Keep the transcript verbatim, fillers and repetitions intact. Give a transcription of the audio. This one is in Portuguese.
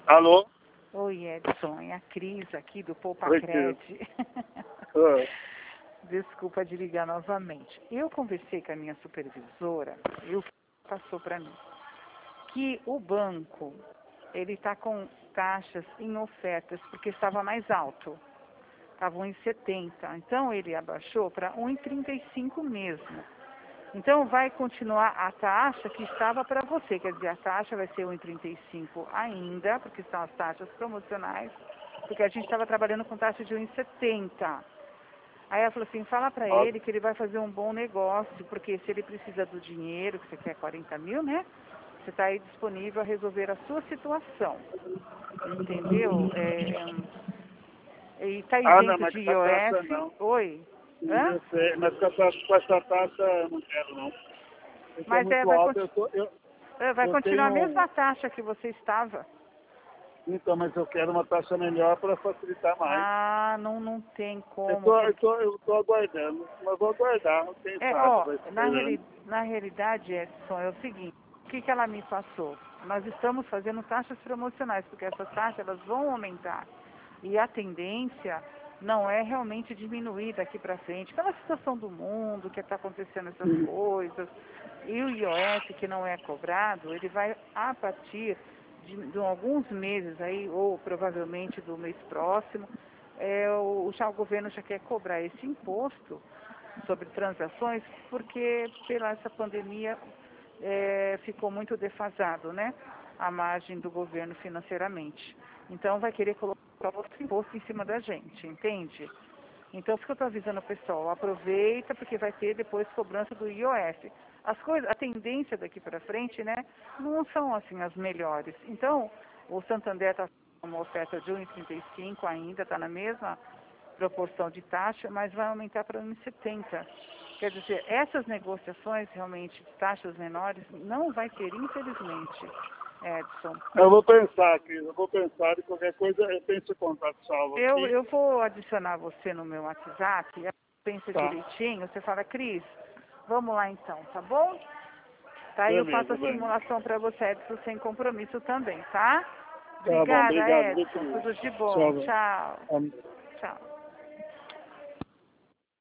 Alô? Oi, Edson, é a Cris aqui do Poupa Oi, Cred. Ah, Desculpa de ligar novamente. Eu conversei com a minha supervisora e o que passou para mim? Que o banco, ele está com taxas em ofertas porque estava mais alto. Estava um e setenta. Então ele abaixou para um e trinta e cinco mesmo. Então vai continuar a taxa que estava para você, quer dizer, a taxa vai ser um e trinta e cinco ainda, porque são as taxas promocionais, porque a gente estava trabalhando com taxa de um e setenta. Aí ela falou assim, fala para ó, ele que ele vai fazer um bom negócio, porque se ele precisa do dinheiro, que você quer quarenta mil, né? Você está aí disponível a resolver a sua situação, entendeu? É, e está ah, não, isento mas de com essa taxa I O F. não. Oi? Hã? Eu sei, mas com essa, com essa taxa eu não quero não. Porque é Mas é, muito vai, alto, eu, conti- tô, eu, é, vai eu continuar a tenho um. mesma taxa que você estava. Então, mas eu quero uma taxa melhor para facilitar mais. Ah, não, não tem Eu como, tô, eu porque... tô, eu tô aguardando, mas vou aguardar, quem É, sabe, ó, vai na, esperando. reali na realidade, Edson, é o seguinte, o que, que ela me passou? Nós estamos fazendo taxas promocionais, porque essas taxas elas vão aumentar. E a tendência não é realmente diminuir daqui para frente. Pela situação do mundo, que está acontecendo essas coisas, e o I O F que não é cobrado, ele vai a partir de, de alguns meses aí, ou provavelmente do mês próximo, é, o, já, o governo já quer cobrar esse imposto sobre transações, porque pela essa pandemia é, ficou muito defasado, né? A margem do governo financeiramente. Então vai querer colocar outro imposto em cima da gente, entende? Então, isso que eu estou avisando o pessoal, aproveita porque vai ter depois cobrança do I O F. As coisas, a tendência daqui para frente, né, não são assim as melhores. Então, o Santander está com uma oferta de um e trinta e cinco ainda, está na mesma proporção de taxa, mas vai aumentar para um e setenta. Quer dizer, essas negociações realmente de taxas menores não vai ter, infelizmente, Edson. Eu vou pensar, Cris, eu vou pensar e qualquer coisa eu penso em contato salvo Eu, aqui. eu vou adicionar você no meu WhatsApp, pensa Tá, direitinho, você fala, Cris, vamos lá então, tá bom? Tá, e eu faço beleza, a bem. simulação para você, Edson, sem compromisso também, tá? Tá bom, Obrigada, obrigado, viu, Edson, Cris? tudo de bom, Tchau, tchau, velho. tchau.